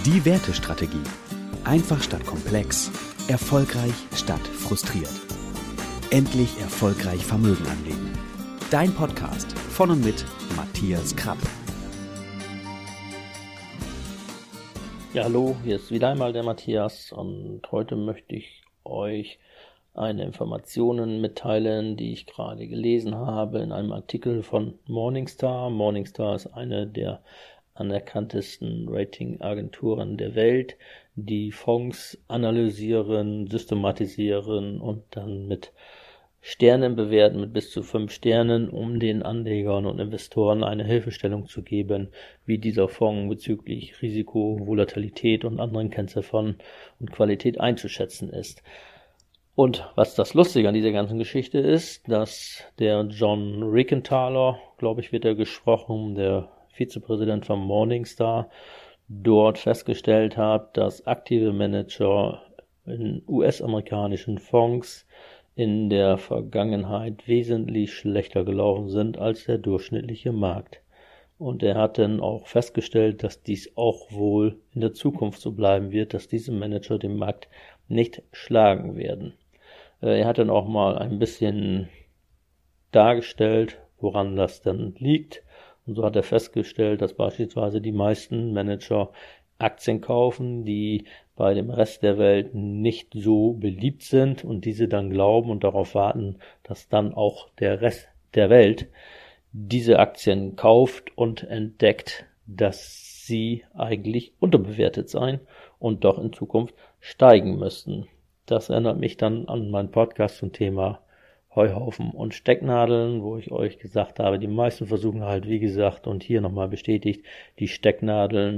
Die Wertestrategie. Einfach statt komplex, erfolgreich statt frustriert. Endlich erfolgreich Vermögen anlegen. Dein Podcast von und mit Matthias Krapp. Ja, hallo, hier ist wieder einmal der Matthias und heute möchte ich euch eine Informationen mitteilen, die ich gerade gelesen habe in einem Artikel von Morningstar. Morningstar ist eine der anerkanntesten Ratingagenturen der Welt, die Fonds analysieren, systematisieren und dann mit Sternen bewerten, mit bis zu 5 Sternen, um den Anlegern und Investoren eine Hilfestellung zu geben, wie dieser Fonds bezüglich Risiko, Volatilität und anderen Kennziffern und Qualität einzuschätzen ist. Und was das Lustige an dieser ganzen Geschichte ist, dass der John Rickenthaler, glaube ich, wird er gesprochen, der Vizepräsident von Morningstar, dort festgestellt hat, dass aktive Manager in US-amerikanischen Fonds in der Vergangenheit wesentlich schlechter gelaufen sind als der durchschnittliche Markt. Und er hat dann auch festgestellt, dass dies auch wohl in der Zukunft so bleiben wird, dass diese Manager den Markt nicht schlagen werden. Er hat dann auch mal ein bisschen dargestellt, woran das dann liegt. Und so hat er festgestellt, dass beispielsweise die meisten Manager Aktien kaufen, die bei dem Rest der Welt nicht so beliebt sind und diese dann glauben und darauf warten, dass dann auch der Rest der Welt diese Aktien kauft und entdeckt, dass sie eigentlich unterbewertet seien und doch in Zukunft steigen müssten. Das erinnert mich dann an meinen Podcast zum Thema Heuhaufen und Stecknadeln, wo ich euch gesagt habe, die meisten versuchen halt, wie gesagt, und hier nochmal bestätigt, die Stecknadeln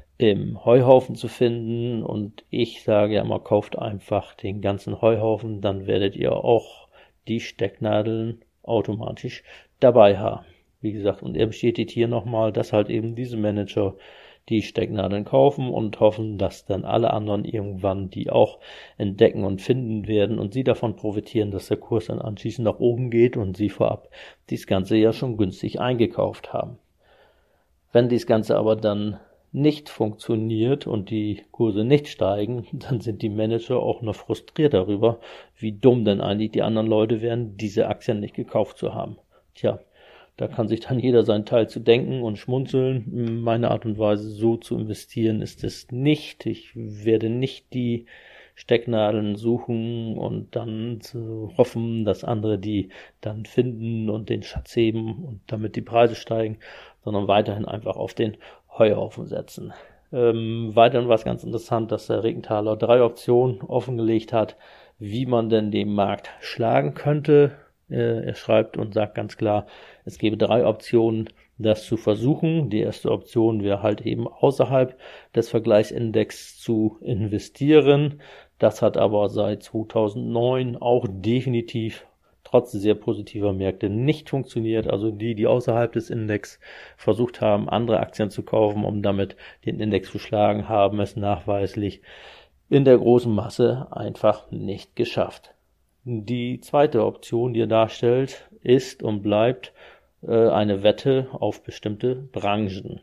im Heuhaufen zu finden. Und ich sage ja immer, kauft einfach den ganzen Heuhaufen, dann werdet ihr auch die Stecknadeln automatisch dabei haben. Wie gesagt, und er bestätigt hier nochmal, dass halt eben diese Manager die Stecknadeln kaufen und hoffen, dass dann alle anderen irgendwann die auch entdecken und finden werden und sie davon profitieren, dass der Kurs dann anschließend nach oben geht und sie vorab dies Ganze ja schon günstig eingekauft haben. Wenn dies Ganze aber dann nicht funktioniert und die Kurse nicht steigen, dann sind die Manager auch noch frustriert darüber, wie dumm denn eigentlich die anderen Leute wären, diese Aktien nicht gekauft zu haben. Tja, da kann sich dann jeder seinen Teil zu denken und schmunzeln. Meine Art und Weise, so zu investieren, ist es nicht. Ich werde nicht die Stecknadeln suchen und dann zu hoffen, dass andere die dann finden und den Schatz heben und damit die Preise steigen, sondern weiterhin einfach auf den Heuhaufen setzen. Weiterhin war es ganz interessant, dass der Rickenthaler 3 Optionen offengelegt hat, wie man denn den Markt schlagen könnte. Er schreibt und sagt ganz klar, es gäbe 3 Optionen, das zu versuchen. Die erste Option wäre halt eben außerhalb des Vergleichsindex zu investieren. Das hat aber seit 2009 auch definitiv trotz sehr positiver Märkte nicht funktioniert. Also die außerhalb des Index versucht haben, andere Aktien zu kaufen, um damit den Index zu schlagen, haben es nachweislich in der großen Masse einfach nicht geschafft. Die zweite Option, die er darstellt, ist und bleibt eine Wette auf bestimmte Branchen.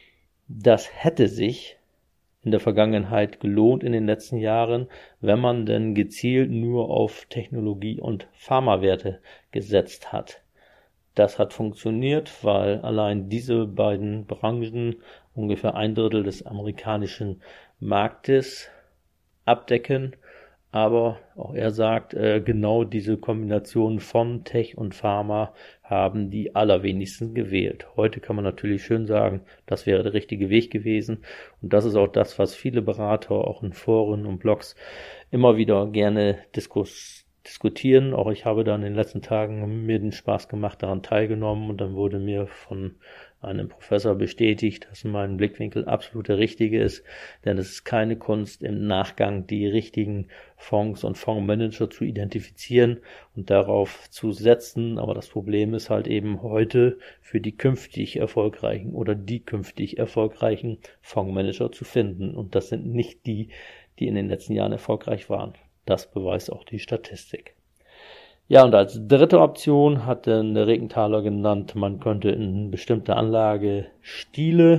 Das hätte sich in der Vergangenheit gelohnt in den letzten Jahren, wenn man denn gezielt nur auf Technologie- und Pharmawerte gesetzt hat. Das hat funktioniert, weil allein diese beiden Branchen ungefähr 1/3 des amerikanischen Marktes abdecken. Aber auch er sagt, genau diese Kombination von Tech und Pharma haben die allerwenigsten gewählt. Heute kann man natürlich schön sagen, das wäre der richtige Weg gewesen. Und das ist auch das, was viele Berater auch in Foren und Blogs immer wieder gerne diskutieren. Auch ich habe da in den letzten Tagen mir den Spaß gemacht, daran teilgenommen. Und dann wurde mir von einem Professor bestätigt, dass mein Blickwinkel absolut der richtige ist, denn es ist keine Kunst, im Nachgang die richtigen Fonds und Fondsmanager zu identifizieren und darauf zu setzen, aber das Problem ist halt eben heute für die künftig erfolgreichen oder die künftig erfolgreichen Fondsmanager zu finden und das sind nicht die, die in den letzten Jahren erfolgreich waren. Das beweist auch die Statistik. Ja, und als dritte Option hat der Rickenthaler genannt, man könnte in bestimmte Anlagestile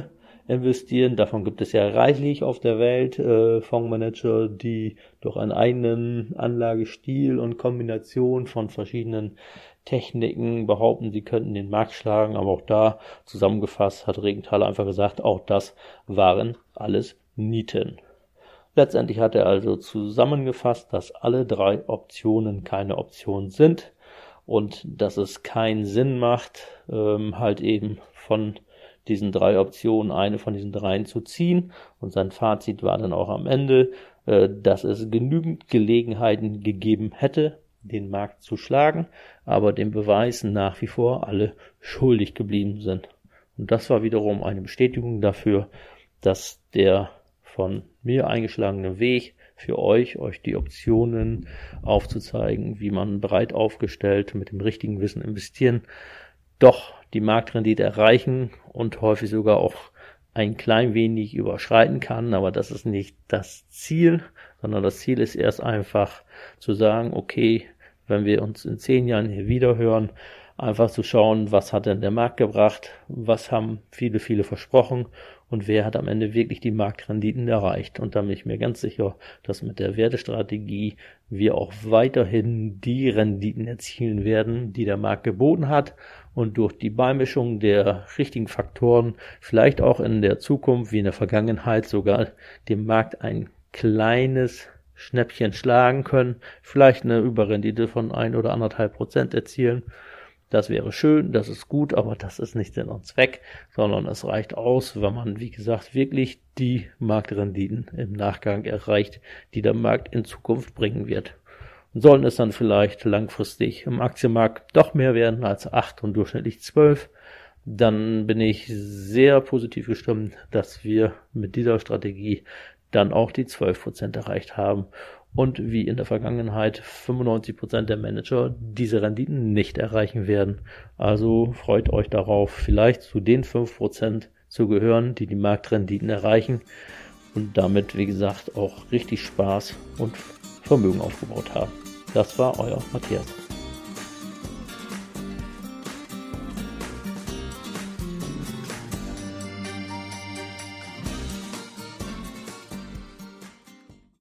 investieren. Davon gibt es ja reichlich auf der Welt, Fondsmanager, die durch einen eigenen Anlagestil und Kombination von verschiedenen Techniken behaupten, sie könnten den Markt schlagen. Aber auch da zusammengefasst hat Regenthaler einfach gesagt, auch das waren alles Nieten. Letztendlich hat er also zusammengefasst, dass alle 3 Optionen keine Option sind und dass es keinen Sinn macht, halt eben von diesen 3 Optionen eine von diesen 3 zu ziehen. Und sein Fazit war dann auch am Ende, dass es genügend Gelegenheiten gegeben hätte, den Markt zu schlagen, aber dem Beweis nach wie vor alle schuldig geblieben sind. Und das war wiederum eine Bestätigung dafür, dass der von mir eingeschlagene Weg für euch die Optionen aufzuzeigen, wie man breit aufgestellt mit dem richtigen Wissen investieren, doch die Marktrendite erreichen und häufig sogar auch ein klein wenig überschreiten kann, aber das ist nicht das Ziel, sondern das Ziel ist erst einfach zu sagen, okay, wenn wir uns in 10 Jahren hier wieder hören, einfach zu schauen, was hat denn der Markt gebracht, was haben viele versprochen und wer hat am Ende wirklich die Marktrenditen erreicht. Und da bin ich mir ganz sicher, dass mit der Wertestrategie wir auch weiterhin die Renditen erzielen werden, die der Markt geboten hat und durch die Beimischung der richtigen Faktoren vielleicht auch in der Zukunft wie in der Vergangenheit sogar dem Markt ein kleines Schnäppchen schlagen können, vielleicht eine Überrendite von 1 oder 1,5% erzielen. Das wäre schön, das ist gut, aber das ist nicht Sinn und Zweck, sondern es reicht aus, wenn man, wie gesagt, wirklich die Marktrenditen im Nachgang erreicht, die der Markt in Zukunft bringen wird. Und sollen es dann vielleicht langfristig im Aktienmarkt doch mehr werden als 8 und durchschnittlich 12, dann bin ich sehr positiv gestimmt, dass wir mit dieser Strategie dann auch die 12% erreicht haben. Und wie in der Vergangenheit 95% der Manager diese Renditen nicht erreichen werden. Also freut euch darauf, vielleicht zu den 5% zu gehören, die die Marktrenditen erreichen und damit, wie gesagt, auch richtig Spaß und Vermögen aufgebaut haben. Das war euer Matthias.